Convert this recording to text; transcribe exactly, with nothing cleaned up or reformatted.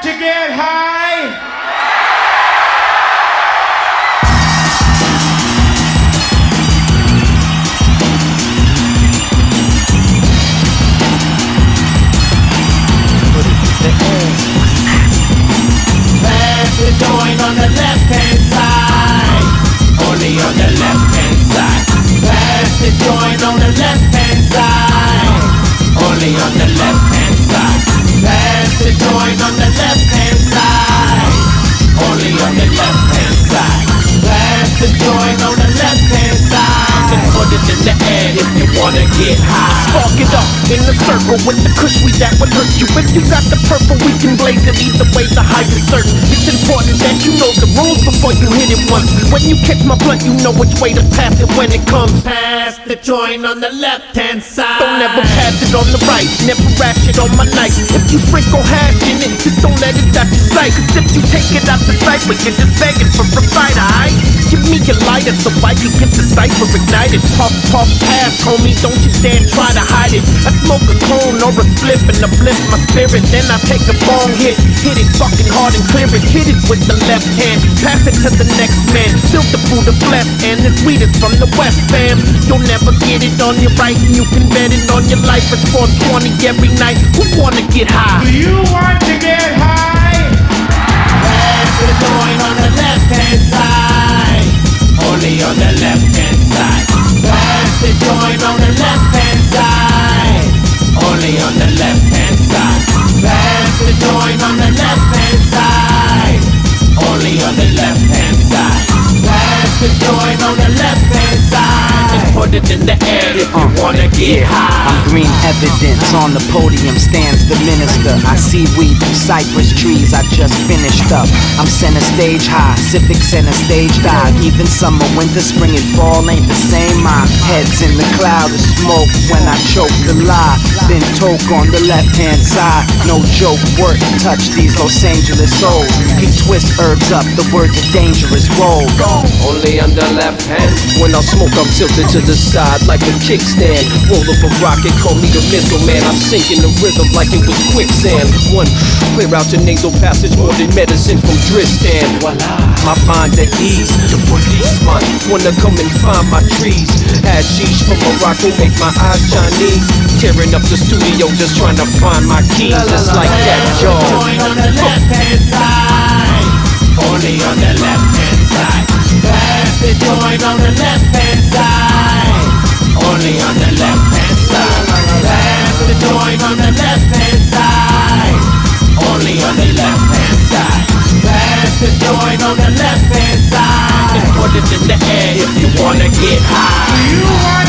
want to get high? Pass the joint on the left hand side. Only on the left hand side. Pass the joint on the left hand side. Only on the left hand side. Pass the joint on the left hand side. Only on the left hand side. Pass the joint on the left hand side. And put it in the air if you wanna get high. Spark it up in a circle with the kush we that would hurt you. If you got the purple, we can blaze it. Either way, the high is certain. It's important that you know the rules before you hit it once. When you catch my blunt, you know which way to pass it when it comes. Pass the joint on the left hand side. Don't ever pass it on the right, never rash it on my knife. If you sprinkle hash in it, just don't let it out your sight. Cause if you take it out the cipher, you're just begging for a fight, alright? Give me your lighter so I can get the cipher ignited. Puff, puff, pass, homie, don't you dare try to hide it. I smoke a cone or a spliff and uplift my spirit. Then I take a bong hit, hit it fucking hard and clear it. Hit it with the left hand, pass it to the next man. Fill the food of flesh and the sweetest from the west, fam. You'll never get it on your right and you can bet it on your life. It's four twenty every night. Who wanna get high? Do you want to get high? Pass the joint on the left hand side. Only on the left hand side. Pass the joint on the left hand side. Only on the left hand side. Pass the joint on the left hand side. Only on the left hand side. Pass the joint on the left hand side. And put it in the air if you wanna get high. I'm green evidence, on the podium stands the minister. I see weed through cypress trees, I just finished up. I'm center stage high, civic center stage dive. Even summer, winter, spring and fall ain't the same. My head's in the cloud of smoke when I choke the lie. Then toke on the left hand side. No joke, work, touch these Los Angeles souls. He twist herbs up, the words are dangerous, roll. Only on the left hand. When I smoke, I'm tilted to the side like a kickstand. Roll up a rocket, call me the missile man. I sink in the rhythm like it was quicksand. One, clear out your nasal passage more than medicine from Tristan. Voila, my mind at ease. The policeman wanna come and find my trees. Hashish from Morocco make my eyes Chinese. Tearing up the studio just trying to find my keys. It's like that, y'all. Joint on the left hand side. Only on the left hand side. Pass the joint on the left hand side. Only on the left hand side. Pass the joint on the left hand side. Only on the left hand side. Pass the joint on the left hand side. And put it in the air if you wanna get high. Do you want